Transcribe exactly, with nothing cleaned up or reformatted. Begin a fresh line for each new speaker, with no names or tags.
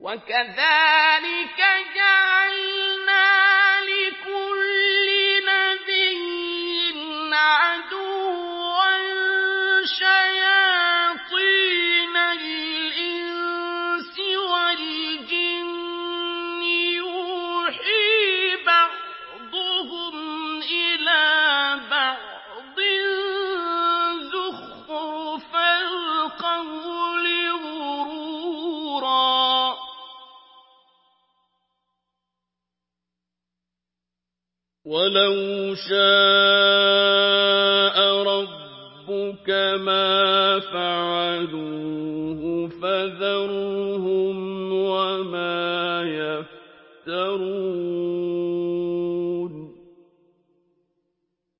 وَكَذَٰلِكَ جَعَلْنَا لِكُلِّ نَبِيٍّ عَدُوًّا شَيَاطِينَ الْإِنسِ وَالْجِنِّ يُوحِي بَعْضُهُمْ إِلَىٰ بَعْضٍ زُخْرُفَ الْقَوْلِ غُرُورًا ۚ وَلَوْ شَاءَ رَبُّكَ مَا فَعَلُوهُ